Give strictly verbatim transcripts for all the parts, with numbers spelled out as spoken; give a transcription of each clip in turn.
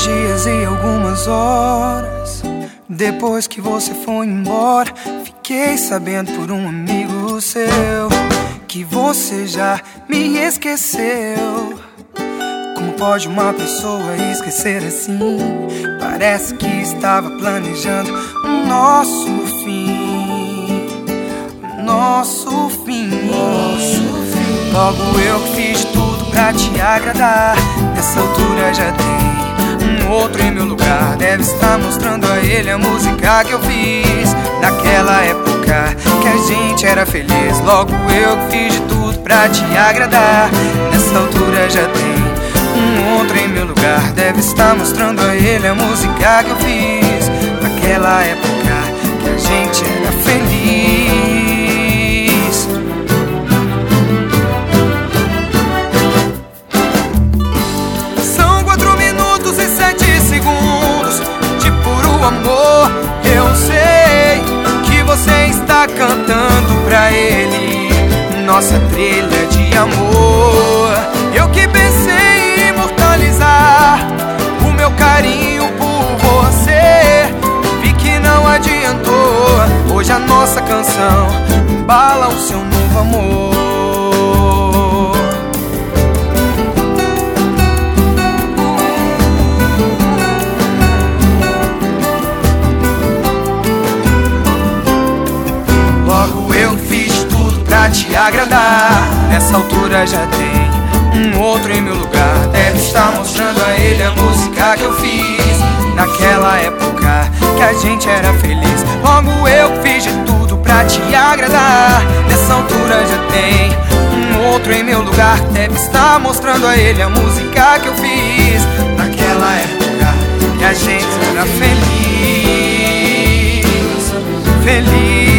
dias e algumas horas depois que você foi embora, fiquei sabendo por um amigo seu que você já me esqueceu. Como pode uma pessoa esquecer assim? Parece que estava planejando o nosso fim, o nosso fim, nosso fim. Logo eu que fiz de tudo pra te agradar, nessa altura já tem um outro em meu lugar. Deve estar mostrando a ele a música que eu fiz naquela época que a gente era feliz. Logo eu que fiz de tudo pra te agradar, nessa altura já tem um outro em meu lugar. Deve estar mostrando a ele a música que eu fiz naquela época que a gente era feliz. São quatro minutos e sete segundos de puro amor. Eu sei que você está cantando pra ele nossa trilha de amor. Eu que pensei em imortalizar o meu carinho por você, vi que não adiantou. Hoje a nossa canção embala o seu novo amor. Logo eu fiz tudo pra te agradar, nessa altura já tem um outro em meu lugar. Deve estar mostrando a ele a música que eu fiz naquela época que a gente era feliz. Logo eu fiz de tudo pra te agradar, nessa altura já tem um outro em meu lugar. Deve estar mostrando a ele a música que eu fiz naquela época que a gente era feliz, feliz.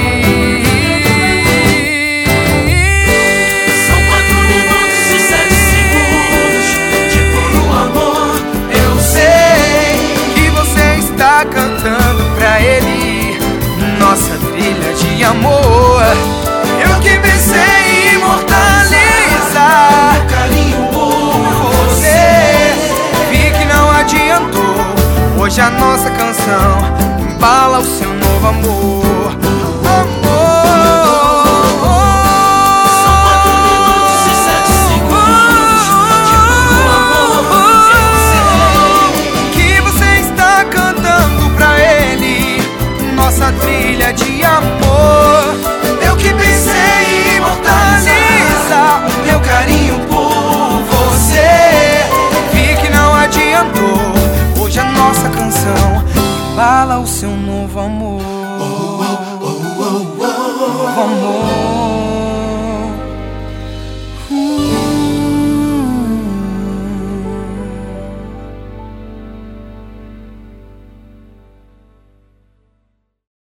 Cantando pra ele nossa trilha de amor. Eu que pensei em imortalizar meu carinho por você, vi que não adiantou. Hoje a nossa canção embala o seu novo amor. Nossa trilha de amor. Eu que pensei em imortalizar o meu carinho por você, vi que não adiantou. Hoje a nossa canção embala o seu novo amor.